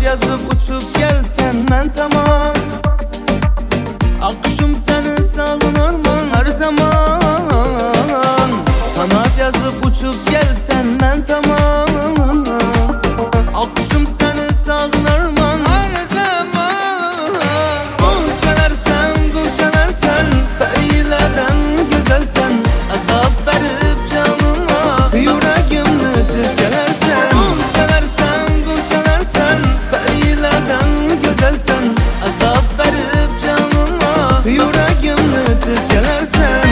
yazıp uçup gelsen ben tamam. Akşam seni sağınırman her zaman. Kanat yazıp uçup gelsen ben tamam. Akşam seni sağınırman her zaman. Gul çalarsan perilerden güzelsen. Azap verip canıma yüreğimle tükelersen. Gul çalarsan perilerden güzelsen. Azap verip canıma yüreğimle tükelersen.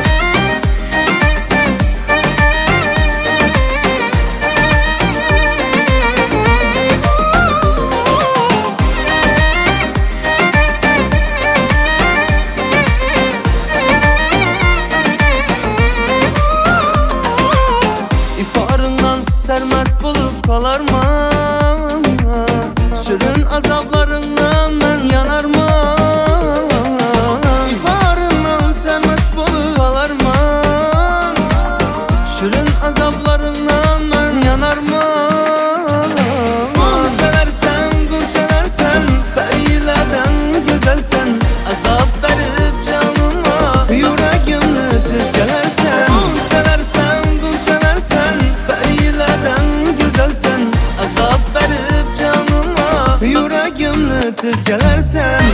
Sermest bulup kalarman. Şirin azaplarından ben yanarman. İfarından sermest bulup kalarman. Şirin azaplarından ben yanarman. Gul çalarsan perilerden güzelsen. Azap verip canıma yüreğimle tükelersen. Gul çalarsan perilerden güzelsen. Azap verip canıma yüreğimle tükelersen.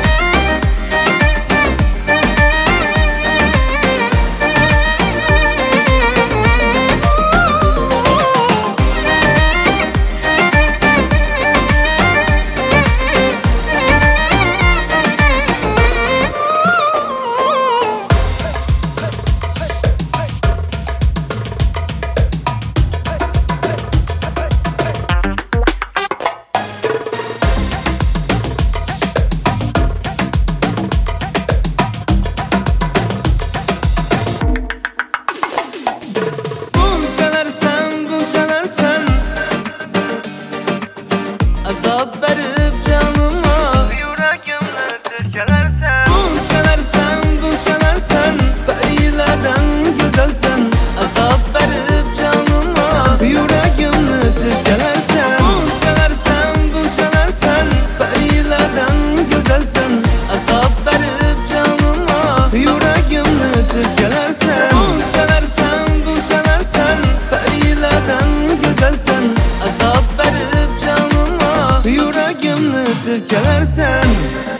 Azap verip canıma yüreğimle tükelersen. Gul çalarsan perilerden güzelsen. Azap verip canıma yüreğimle tükelersen. Gul çalarsan perilerden güzelsen. Azap verip canıma yüreğimle tükelersen. Gul çalarsan perilerden güzelsen. Azap verip canıma yüreğimle tükelersen.